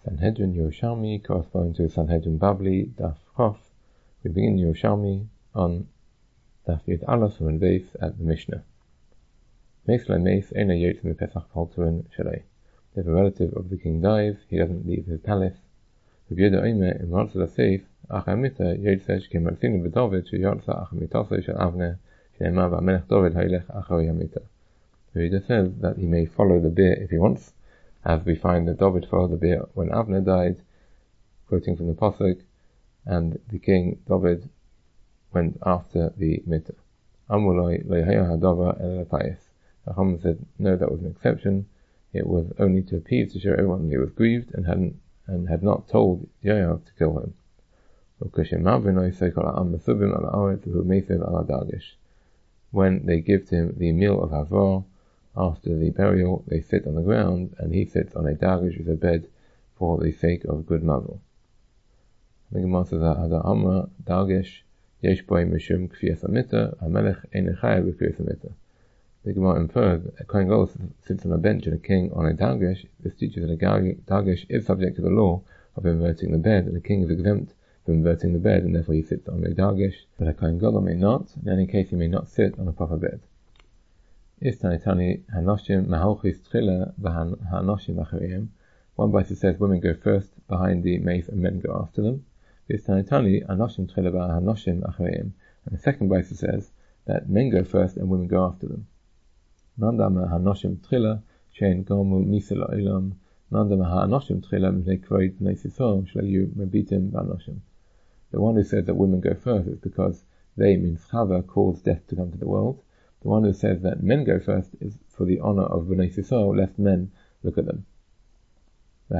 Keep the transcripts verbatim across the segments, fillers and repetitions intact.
Sanhedrin Yerushalmi corresponds to Sanhedrin Babli, Daf Chof. We begin Yerushalmi on Daf Yud Aleph from the base at the Mishnah. Meis le meis ena yotz mepesach palterin shalei. If a relative of the king dies, he doesn't leave his palace. If Yehuda Omer in Ratzah Seif, Achamita Yotzesh kemalfinu b'David sheyotza achamitase shel Avner shenemar v'amelech David haylech achar Yamita. Yehuda says that he may follow the bear if he wants, as we find that David followed the bear when Avner died, quoting from the Pasuk, and the king David went after the Mitzvah. Amuloi leihaya hadava el lepayis. Chacham said, no, that was an exception. It was only to appease, to show everyone he was grieved and hadn't and had not told Yoav to kill him. When they give to him the meal of Havar, after the burial, they sit on the ground, and he sits on a dagish with a bed for the sake of good mazel. The Gemara says that Hada Amra dagish yesh boi mishum kfiyas amita hamelech ein chayav b'kfiyas amita. The Gemara infers that a Kohen Gadol sits on a bench and a king on a dagish. This teaches that a dagish is subject to the law of inverting the bed, and the king is exempt from inverting the bed, and therefore he sits on a dagish. But a Kohen Gadol may not. In any case, he may not sit on a proper bed. Istanitani hanoshim mahalchis tchila v'hanoshim achariim. One Baisa says women go first behind the mace and men go after them. Istanitani hanoshim tchila v'hanoshim achariim. And the second Baisa says that men go first and women go after them. Nandama hanoshim tchila shein gomu misel olam. Nandama hanoshim tchila mipnei kvoid bnei Yisrael shelayu mebitim v'hanoshim. The one who says that women go first is because they, means Chava, caused death to come to the world. The one who says that men go first is for the honor of Bnei Yisrael, lest men look at them. We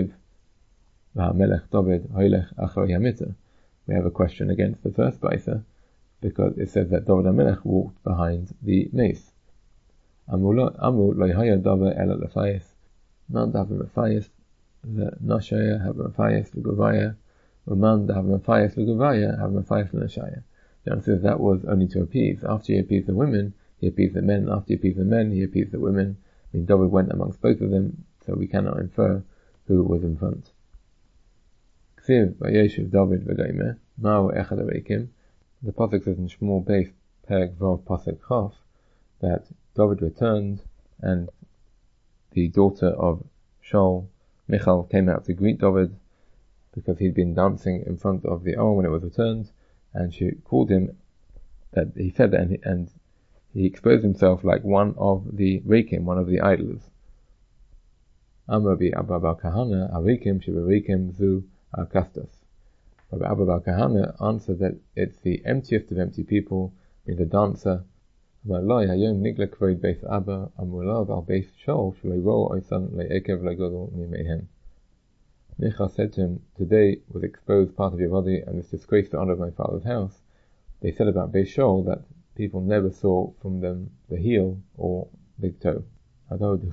have a question against the first Baisa, because it says that David HaMelech walked behind the mace. Amu lo yahaya davar ela lefayis. Man davar lefayis, the nashaya have lefayis l'guvaya, uman davar lefayis l'guvaya have lefayis l'nashaya. The answer is that was only to appease. After he appeased the women, he appeased the men. After he appeased the men, he appeased the women. I mean, David went amongst both of them, so we cannot infer who was in front. Ksiv vayeshiv David v'gomer ma'u echad areikim. The pasuk says in Shmuel Beis Perek Vav Pasuk Chaf that David returned, and the daughter of Shaul, Michal, came out to greet David because he'd been dancing in front of the Or when it was returned. And she called him, that he said that, and he, and he exposed himself like one of the Rekim, one of the idols. Amar bi Abba bar Kahana, Arikim sheberikim zu Arkastas. Rabbi Abba bar Kahana answered that it's the emptiest of empty people, means a dancer. Amar lo hayom nigla kvoid beis Abba, amar lo al beis Shaul shalei ro oisan le'ekev le'godol mimeihen. Michal said to him, today was exposed part of your body, and this disgraced the honor of my father's house. They said about Beis Shaul that people never saw from them the heel or big toe. Rabun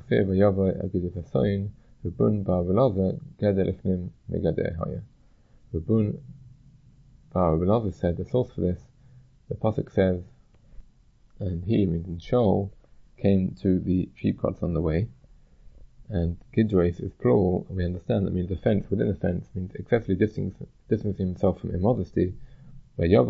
bar Rabelazar said, the source for this, the pasuk says, and he, meaning Shaul, came to the sheepcotes on the way. And Gidres is plural, and we understand that means a fence within a fence, means excessively distancing, distancing himself from immodesty. And the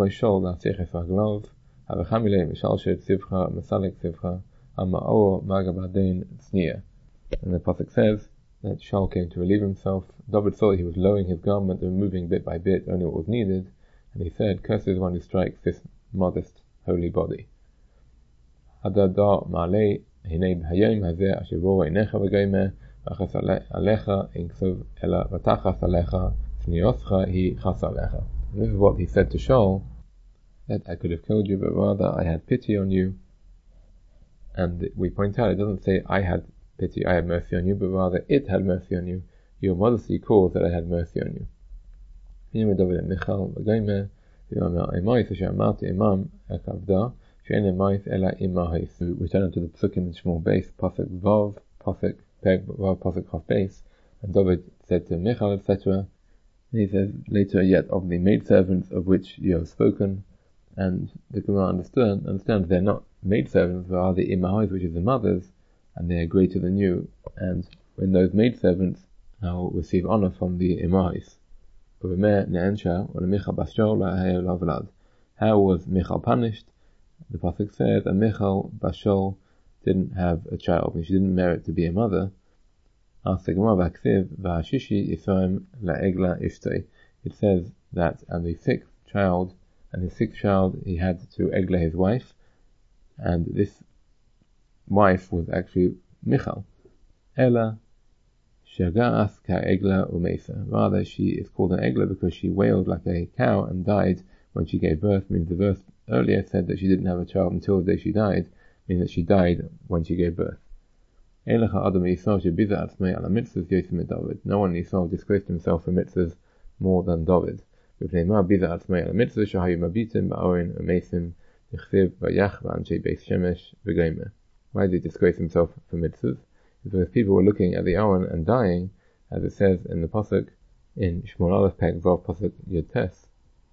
pasuk says that Shaul came to relieve himself. David saw that he was lowering his garment and removing bit by bit only what was needed, and he said, cursed is one who strikes this modest, holy body. Hadada ma'alei Hinei b'hayom hazeh asher ro'o einecha v'gomer v'achas alecha inksuv ela v'tachas alecha shniyoscha hi chas alecha. This is what he said to Shaul, that I could have killed you, but rather I had pity on you. And we point out, it doesn't say I had pity, I had mercy on you, but rather it had mercy on you. Your modesty caused that I had mercy on you. Hinei David and Michal v'gomer v'yomer emois asher amarti imam ekavda. We return to the Psukim in Shmuel Beis, Pasuk Vav, Pasuk Peg, Vav, Pasuk Chaf Beis, and David said to Michal, et cetera. And he says later, yet of the maidservants of which you have spoken, and the Gemara understand, understands they're not maidservants, but are the imahois, which is the mothers, and they are greater than you. And when those maidservants I'll receive honor from the Imahis. How was Michal punished? The Pasuk says that Michal Bashol didn't have a child, and she didn't merit to be a mother. It says that and the sixth child, and his sixth child he had to Egla his wife, and this wife was actually Michal. Ella Shaga'as ka Egla umesa. Rather, she is called an Egla because she wailed like a cow and died when she gave birth. Means the verse earlier said that she didn't have a child until the day she died, meaning that she died when she gave birth. No one in Yisrael disgraced himself for mitzvahs more than David. Why did he disgrace himself for mitzvahs? Because people were looking at the Aron and dying, as it says in the Pasuk in Shmuel Aleph Pek Vav Pasuk Yud Tes,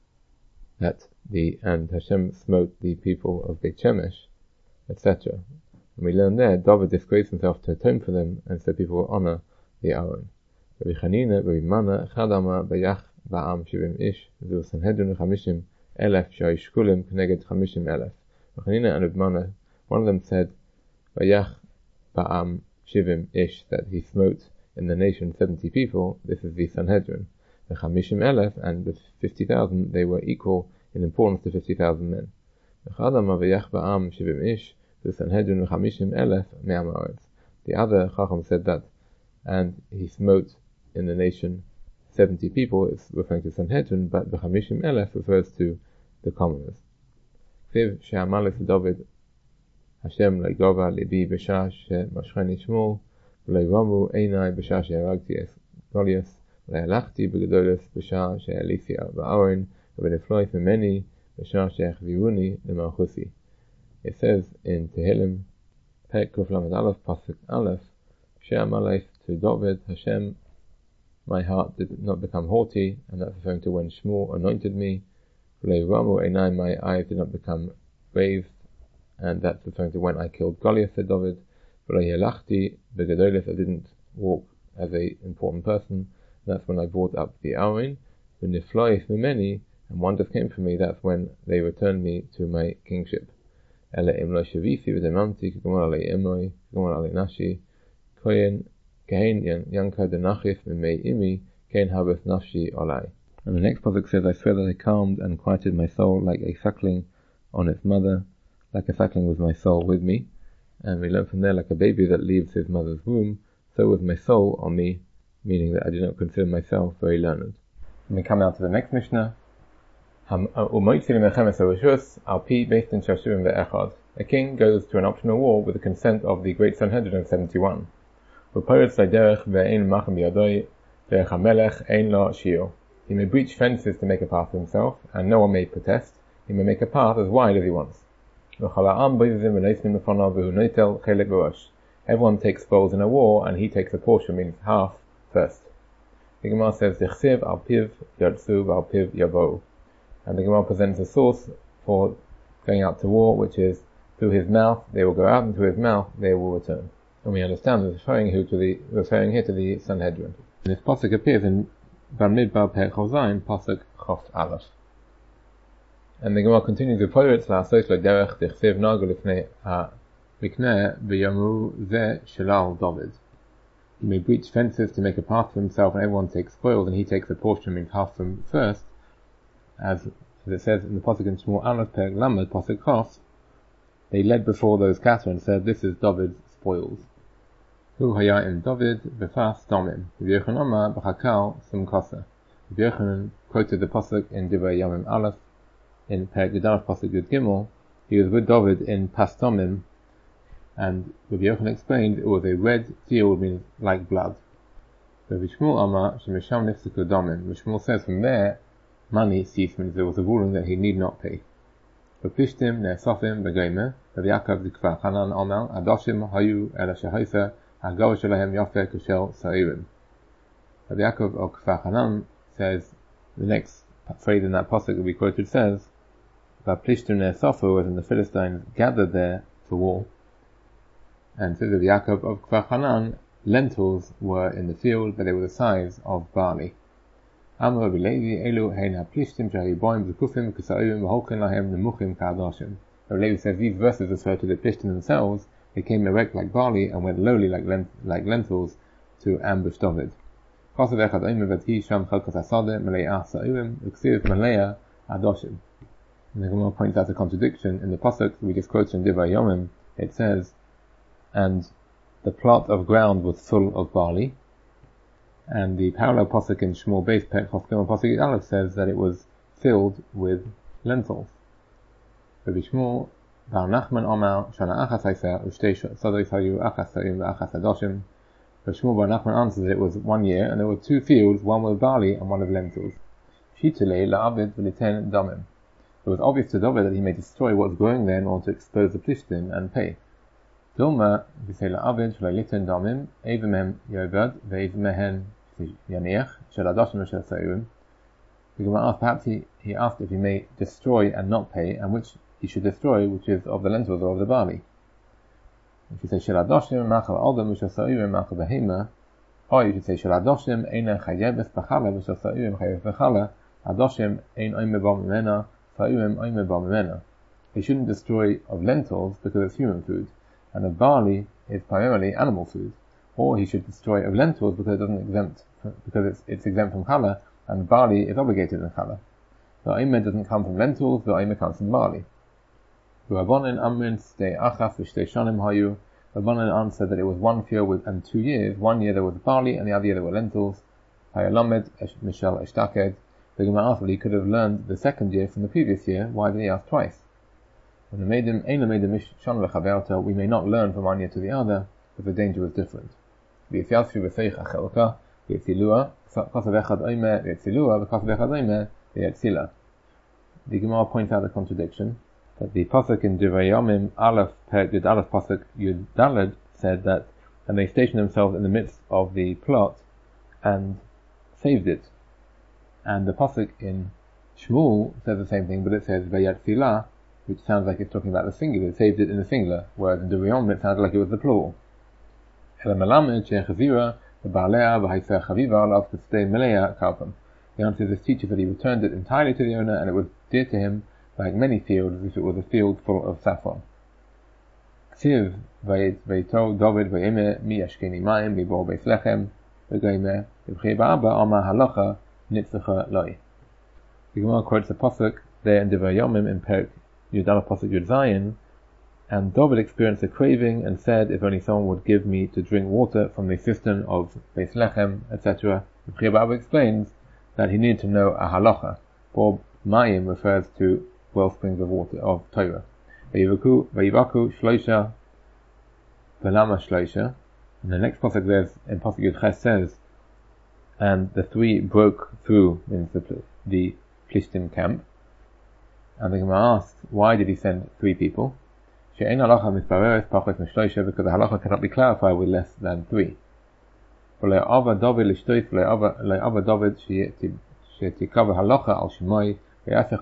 that the and Hashem smote the people of Beit Shemesh, et cetera. And we learn there, David disgraced himself to atone for them, and so people will honor the Aron. Rabbi Chanina, Rabbi Mana, Chadama, Bayach, Ba'am, Shivim Ish, Zu Sanhedrin, Chamishim, Elef, Shaish Kulim, Kneged Chamishim Elef. Rabbi Chanina and Rabbi Mana, one of them said, Bayach, Ba'am, Shivim Ish, that he smote in the nation seventy people. This is the Sanhedrin. The Chamishim Elef and the fifty thousand, they were equal in importance to fifty thousand men. The Chadama, Bayach, Ba'am, Shivim Ish, the Sanhedrin Chamishim Elef Me'amaretz. The other Chacham said that, and he smote in the nation seventy people. It's referring to Sanhedrin, but the Chamishim Elef refers to the commoners. Fiv she'amalek David Hashem le'gova libi b'shah she'mashcheni Shmuel v'le'ramu einai b'shah she'aragti es Goliath v'le'alachti b'gedolos b'shah she'elisi ba'aron v'nefloi femeni b'shah she'echviruni le'malchusi. It says in Tehillim, Pek Kuf Lamed Aleph, Pasuk Aleph, She'amalef to David, Hashem, my heart did not become haughty, and that's referring to when Shmuel anointed me. Ramu Einai, my eyes did not become brave, and that's referring to when I killed Goliath, said David. Yelachti, the Gedolos, I didn't walk as a important person, and that's when I brought up the Aron. When the fly for many, and wonders came for me, that's when they returned me to my kingship. Ela imlo shavisi v'demanti k'gomor alei emoi k'gomor alei nashi koyen kein yanka denachif m'mei imi kein habeth nafshi olai. And the next pasuk says, I swear that I calmed and quieted my soul like a suckling on its mother, like a suckling was my soul with me. And we learn from there, like a baby that leaves his mother's womb, so was my soul on me, meaning that I do not consider myself very learned. And we come now to the next Mishnah. A king goes to an optional war with the consent of the Great Sanhedrin of seventy-one. He may breach fences to make a path for himself, and no one may protest. He may make a path as wide as he wants. Everyone takes spoils in a war, and he takes a portion, means half, first. The Gemara says, and the Gemara presents a source for going out to war, which is through his mouth they will go out, and through his mouth they will return. And we understand that it's referring here to the referring here to the Sanhedrin. And this pasuk appears in Bamidbar Perek Chozayin, pasuk Chof Aleph. And the Gemara continues with Poretz la'asos derech dichsev nagu lifnei ha'mikneh v'yamu zeh shelal David. He may breach fences to make a path for himself, and everyone takes spoils, and he takes a portion, means half from first. As, as it says in the pasuk in Shmuel Aleph Perek Lamed pasuk Chof, they led before those cattle and said, "This is David's spoils." Hu haya im David b'fas domim. Rabbi Yochanan Amar b'chakal sum kasa. Rabbi Yochanan quoted the pasuk in Divrei Yamim Aleph in Perek Yudalef pasuk Yud Gimel. He was with David in Pastomim, and Rabbi Yochanan explained it was a red field, means like blood. Rabbi Shmuel Amar shemisham nifsiku domim. Rabbi Shmuel says from there money ceased, means there was a ruling that he need not pay. B'pishtim ne'esofim b'geimer, Rabbi Yaakov d'Kfar Hanan Omer, Adoshim hayu el ha'shahisa, ha'gor shelahem yofeh kushel sa'irim. Rabbi Yaakov of Kfar Hanan says, the next phrase in that pasuk that we quoted says, B'pishtim ne'esofu, as in the Philistines gathered there for war. And says Rabbi Yaakov of Kfar Hanan, lentils were in the field, but they were the size of barley. Amar Rabbi Levi, Elu hein ha-plishtim shahiyu boim zekufim k'sa'urim v'holkin lahem nemuchim ka'adoshim. Rabbi Levi says these verses refer to the plishtim themselves. They came erect like barley and went lowly like, lent- like lentils to ambush David. Kosav echad omer v'ti sham chalkas hasadeh mele'ah sa'urim v'ksiv mele'ah adoshim. And the Gemara points out a contradiction in the pasuk we just quoted in Divrei Yomim. It says, and the plot of ground was full of barley. And the parallel pasuk in Shmuel Beis Pek Chofkim pasuk Aleph says that it was filled with lentils. Rabbi Shmuel Bar Nachman Omar Shana Achas Haisa Ushtei Sadris Hayu Achas Sa'im V'Achas Adoshim. Rabbi Shmuel Bar Nachman answers that it was one year, and there were two fields, one with barley and one with lentils. Shitulei la'avid v'liten damim. It was obvious to David that he may destroy what's growing there in order to expose the plishtim and pay. Dilma, we say la'avid v'liten damim, evimem yovad ve'evimehen yaniach shel adoshim shel sa'im. The Gemara asked, perhaps he, he asked if he may destroy and not pay, and which he should destroy, which is of the lentils or of the barley. If you say shel adoshim machal adam shel sa'im machal behema, or you should say shel adoshim ein chayebes b'chala v'shel sa'im chayebes b'chala, adoshim ein oime ba mimena, sa'im oime ba mimena. He shouldn't destroy of lentils because it's human food, and of barley is primarily animal food. Or he should destroy of lentils because it doesn't exempt, because it's, it's exempt from challah, and barley is obligated in challah. The oime doesn't come from lentils, the oime comes from barley. Rabbanan amrin stay achas v'shtei shanim hayu. Rabbanan answered that it was one field with, and two years. One year there was barley, and the other year there were lentils. Hayalamed Mishal Eshtaked. The Gemara asked that he could have learned the second year from the previous year. Why did he ask twice? When the maiden Eina made the Mishal Lechaverta, we may not learn from one year to the other, but the danger was different. V'yitziasfi v'seich achelka v'yitzilua kasav echad oime v'yitzilua v'kasav echad oime v'yitzila. The Gemara points out the contradiction. That the pasuk in Divrei Yomim Aleph Perek Yud Aleph pasuk Yud Daled said that, and they stationed themselves in the midst of the plot and saved it. And the pasuk in Shmuel says the same thing, but it says Vayatzila, which sounds like it's talking about the singular. It saved it in the singular, whereas in Divrei Yomim it sounded like it was the plural. The answer is this teacher that he returned it entirely to the owner, and it was dear to him like many fields, as if it was a field full of saffron. Ksiv vayito David vayime mi yashkeni mayim mi bor beis lechem v'goyme v'chei ba'aba ama halacha nitzlecha loi. The Gemara quotes the pasuk there in Divrei Yomim in Perek Yud Aleph pasuk Yud Zayin, and David experienced a craving and said, if only someone would give me to drink water from the cistern of Beis Lechem, et cetera. V'chei ba'aba explains that he needed to know a halacha. Bor mayim refers to well springs of water, of Torah. Vayivaku, vayivaku, shloisha, velama shloisha. And the next pasuk there, in pasuk Yud Ches says, and the three broke through, means the, the Plishtim camp. And the Gemara asks, why did he send three people? She'ein halacha mispareres pachos mishloisha, because the halacha cannot be clarified with less than three. V'lo ava David l'shtoit, v'lo ava David she'tikava halacha al shemoi, and the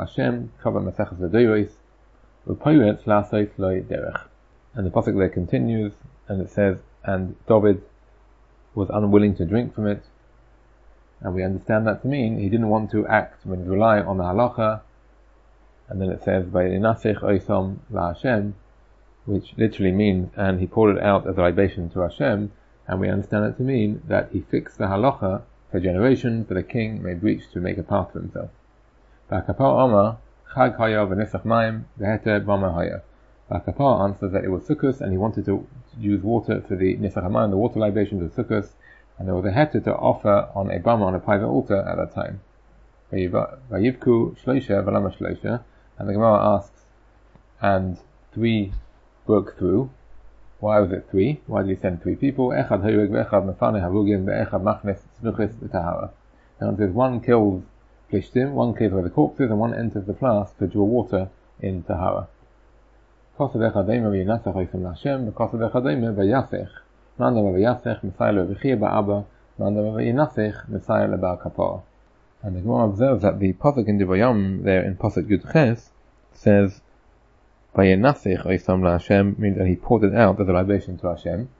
pasuk there continues, and it says, and David was unwilling to drink from it, and we understand that to mean he didn't want to act when relying on the halacha. And then it says vayinasech oisam laHashem, which literally means, and he poured it out as a libation to Hashem, and we understand it to mean that he fixed the halacha for generations, that a king may reach to make a path for himself. Ba'kapar Omar, Chag Haya v'Nesach Mayim v'Heter Bama Haya. Ba'kapar answers that it was Sukkos, and he wanted to use water for the Nesach Mayim, the water libations of Sukkos, and there was a heter to offer on a bama, on a private altar at that time. Vayivku Shloisha v'Lama Shloisha, and the Gemara asks, and three broke through. Why was it three? Why did he send three people? Echad Hoyeg v'Echad Mefane Harugim v'Echad Machnes Tznuchis v'Tahara. And there's one kills Plishtim, one kills where the corpses, and one enters the flask to draw water in Tahara. Kosav echadema v'yinasech oisam laHashem, v'kosav echadema v'yasech. Mandama v'yasech, Messiah le'vichia ba'aba, Mandama v'yinasech, Messiah le'bar kapar. And the Gemara observes that the pasuk in Divrei Yomim there in pasuk Yud Ches says, v'yinasech oisam laHashem, means that he poured it out as a libation to Hashem.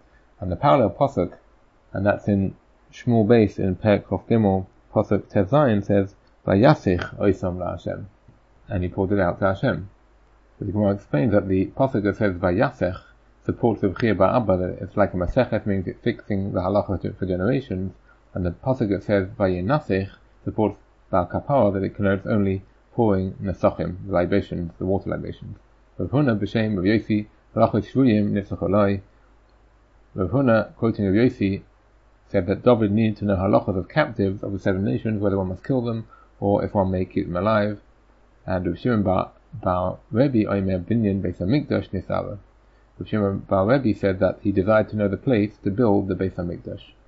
And the parallel posuk, and that's in Shmuel Beis in Perek Chof Gimel, posuk Tez Zayin says, Vayasich oisam la Hashem, and he poured it out to Hashem. So the Gemara explains that the posuk that says Vayasech supports the B'chir Ba'abba, that it's like a Masechet, means it's fixing the halacha for generations, and the pasuk that says Vayinasich supports Ba'al Kapara, that it connotes only pouring Nesachim, the libations, the water libations. Rav Huna b'shem Rav Yosi Halachot Shvuyim Nitzach Olai. Rav Huna, quoting Rav Yosi, said that David needed to know halachas of captives of the seven nations, whether one must kill them or if one may keep them alive. And Rav Shimon Bar Rebbe Omer Binyan Beis Hamikdash Nisala. Rav Shimon Bar Rebbe said that he desired to know the place to build the Beis Hamikdash.